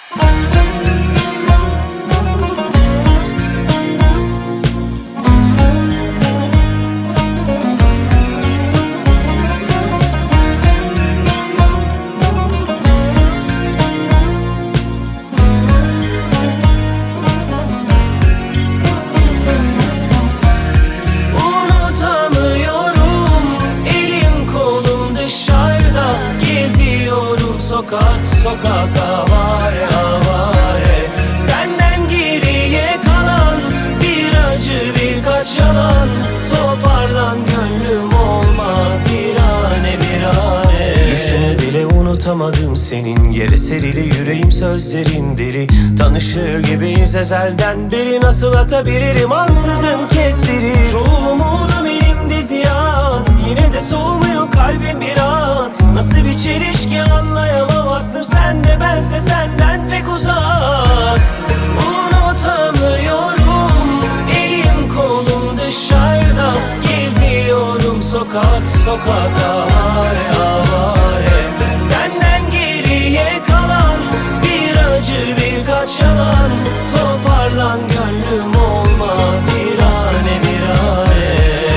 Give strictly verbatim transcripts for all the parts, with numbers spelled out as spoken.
Sokak sokak avare avare, senden geriye kalan bir acı birkaç yalan. Toparlan gönlüm, olma virane virane. Düşünü bile unutamadım senin, yere serili yüreğim sözlerin deli. Tanışır gibiyiz ezelden beri, nasıl atabilirim ansızın kestiri. Çoğu umudum elimde ziyan, yine de soğumuyor kalbim bir an. Nasıl bir çelişki anlayamam aklım, sende bense senden pek uzak. Unutamıyorum, elim kolum dışarıda, geziyorum sokak sokak avare avare. Senden geriye kalan bir acı birkaç yalan. Toparlan gönlüm, olma virane virane.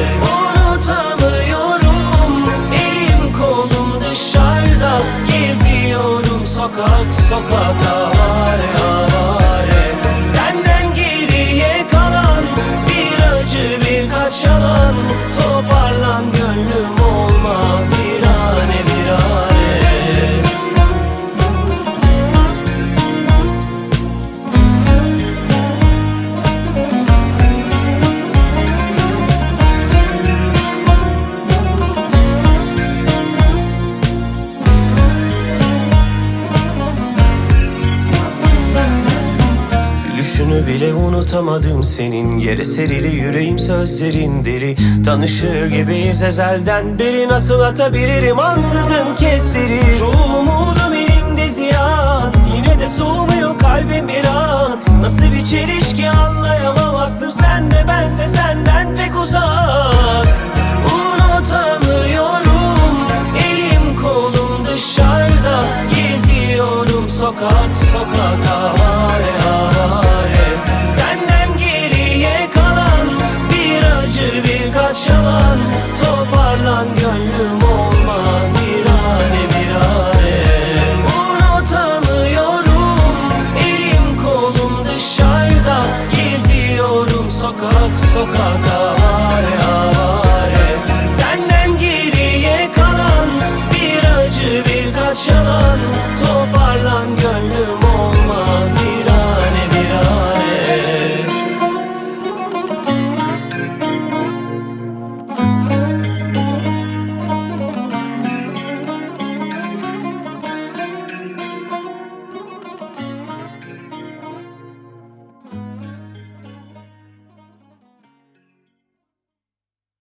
Unutamıyorum, elim kolum dışarıda, geziyorum sokak sokak avare avare. Senden geriye kalan bir acı birkaç yalan. Toparlan gönlüm, olma virane virane. Gülüşünü bile unutamadım senin, yere serili yüreğim sözlerin deli. Tanışır gibiyiz ezelden beri, nasıl atabilirim ansızın kestiri. Çoğu umudum elimde ziyan, yine de soğumuyor kalbim bir an. Nasıl bir çelişki anlayamam aklım, sende bense senden pek uzak. Unutamıyorum, elim kolum dışarıda, geziyorum sokak sokak.